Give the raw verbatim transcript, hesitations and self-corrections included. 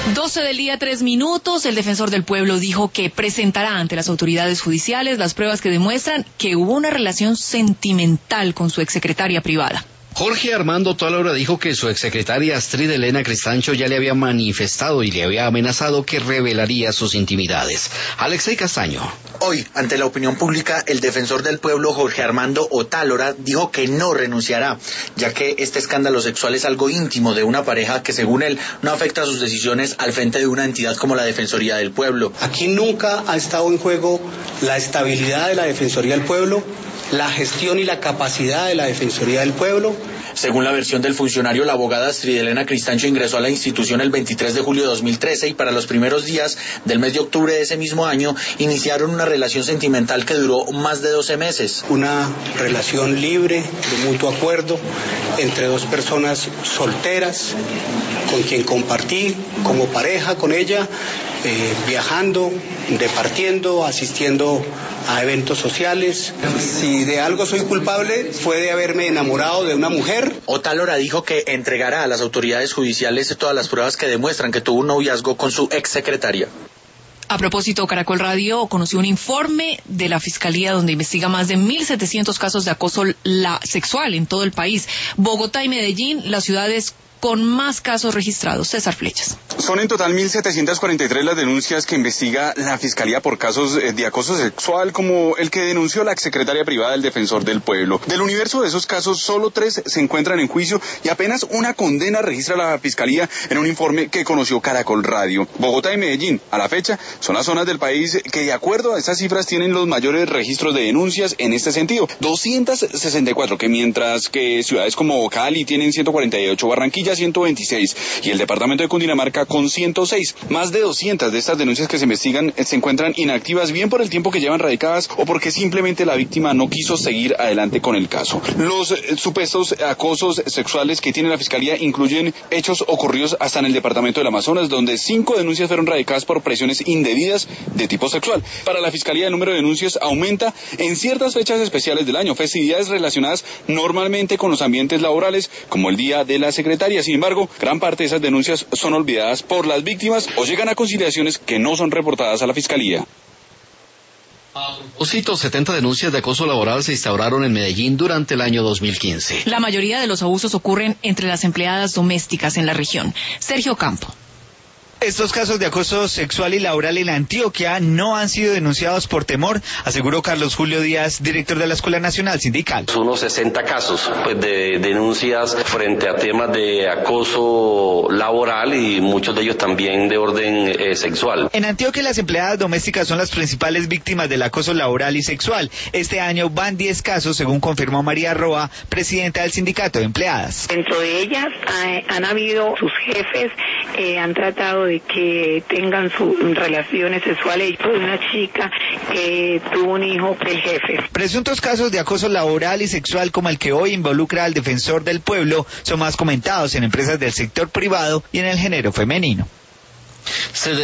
doce del día, tres minutos. El defensor del pueblo dijo que presentará ante las autoridades judiciales las pruebas que demuestran que hubo una relación sentimental con su exsecretaria privada. Jorge Armando Otálora dijo que su exsecretaria Astrid Elena Cristancho ya le había manifestado y le había amenazado que revelaría sus intimidades. Alexei Castaño. Hoy, ante la opinión pública, el defensor del pueblo Jorge Armando Otálora dijo que no renunciará, ya que este escándalo sexual es algo íntimo de una pareja que, según él, no afecta sus decisiones al frente de una entidad como la Defensoría del Pueblo. Aquí nunca ha estado en juego la estabilidad de la Defensoría del Pueblo, la gestión y la capacidad de la Defensoría del Pueblo. Según la versión del funcionario, la abogada Astrid Elena Cristancho ingresó a la institución el veintitrés de julio de dos mil trece y para los primeros días del mes de octubre de ese mismo año iniciaron una relación sentimental que duró más de doce meses. Una relación libre, de mutuo acuerdo, entre dos personas solteras, con quien compartí como pareja con ella, eh, viajando, departiendo, asistiendo a eventos sociales. Si de algo soy culpable, fue de haberme enamorado de una mujer. Otálora dijo que entregará a las autoridades judiciales todas las pruebas que demuestran que tuvo un noviazgo con su exsecretaria. A propósito, Caracol Radio conoció un informe de la Fiscalía donde investiga más de mil setecientos casos de acoso la sexual en todo el país. Bogotá y Medellín, las ciudades con más casos registrados. César Flechas. Son en total mil setecientas cuarenta y tres las denuncias que investiga la Fiscalía por casos de acoso sexual, como el que denunció la exsecretaria privada del Defensor del Pueblo. Del universo de esos casos, solo tres se encuentran en juicio y apenas una condena registra la Fiscalía en un informe que conoció Caracol Radio. Bogotá y Medellín, a la fecha, son las zonas del país que, de acuerdo a estas cifras, tienen los mayores registros de denuncias en este sentido. doscientas sesenta y cuatro, que mientras que ciudades como Cali tienen ciento cuarenta y ocho, Barranquilla ciento veintiséis y el departamento de Cundinamarca con ciento seis. Más de doscientas de estas denuncias que se investigan se encuentran inactivas, bien por el tiempo que llevan radicadas o porque simplemente la víctima no quiso seguir adelante con el caso. Los eh, supuestos acosos sexuales que tiene la Fiscalía incluyen hechos ocurridos hasta en el departamento del Amazonas, donde cinco denuncias fueron radicadas por presiones indebidas de tipo sexual. Para la Fiscalía, el número de denuncias aumenta en ciertas fechas especiales del año, festividades relacionadas normalmente con los ambientes laborales, como el Día de la Secretaria. Sin embargo, gran parte de esas denuncias son olvidadas por las víctimas o llegan a conciliaciones que no son reportadas a la Fiscalía. A propósito, setenta denuncias de acoso laboral se instauraron en Medellín durante el año dos mil quince. La mayoría de los abusos ocurren entre las empleadas domésticas en la región. Sergio Campo. Estos casos de acoso sexual y laboral en Antioquia no han sido denunciados por temor, aseguró Carlos Julio Díaz, director de la Escuela Nacional Sindical. Unos sesenta casos pues, de denuncias frente a temas de acoso laboral y muchos de ellos también de orden eh, sexual. En Antioquia las empleadas domésticas son las principales víctimas del acoso laboral y sexual. Este año van diez casos, según confirmó María Roa, presidenta del Sindicato de Empleadas. Dentro de ellas eh, han habido sus jefes, eh, han tratado de que tengan sus relaciones sexuales con una chica que tuvo un hijo del jefe. Presuntos casos de acoso laboral y sexual como el que hoy involucra al Defensor del Pueblo son más comentados en empresas del sector privado y en el género femenino. Se